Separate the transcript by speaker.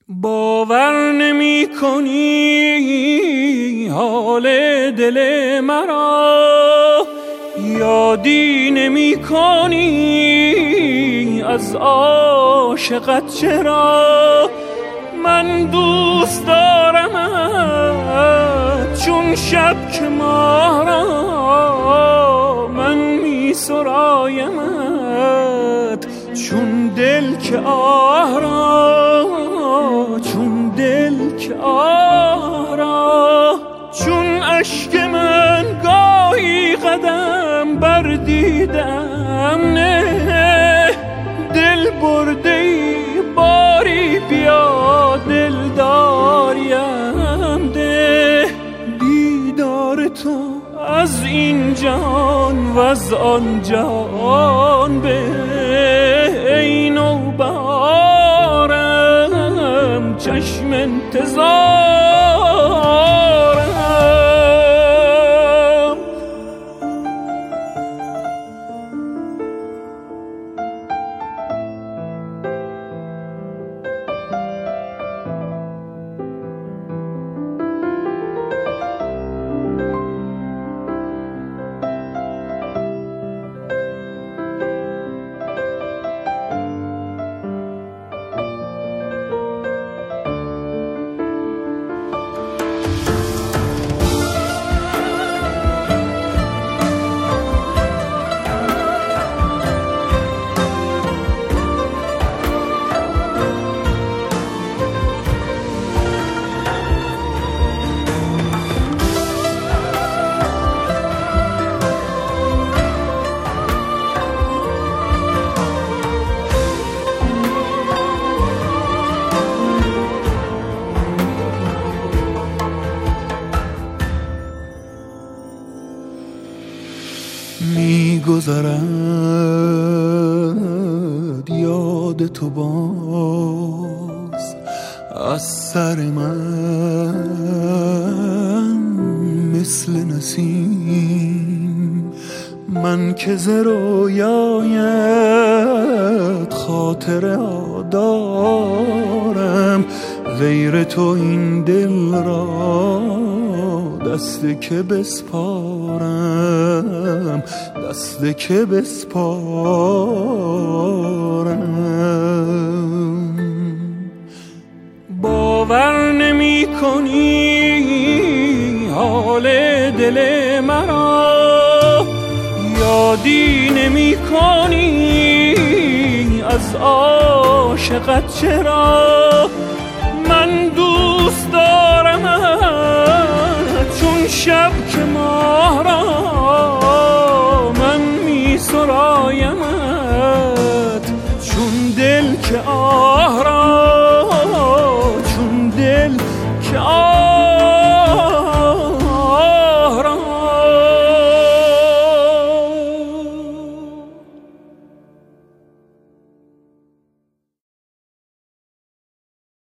Speaker 1: باور نمی کنی حال دل مرا، یادی نمی کنی از عاشقت چرا. من دوست دارمت چون شب که ماه را، من می سرایمت چون دل که آه را، چون دل که آه را. چون اشک من گاهی قدم بر دیدم نه، دل برده ای باری بیا دل داریم ده. دیدار تو از این جهان و از آن جهان به ای نوبهارم چشم انتظارم. می‌گذرد یاد تو باز از سر من مثل نسیم. من که ز رویایت خاطره دارم، غیر تو این دل را دست که بسپارم، دست که بسپارم. باور نمی کنی حال دل مرا، یادی نمی کنی از عاشقت چرا. من دوست دارم چون شب که ماه را،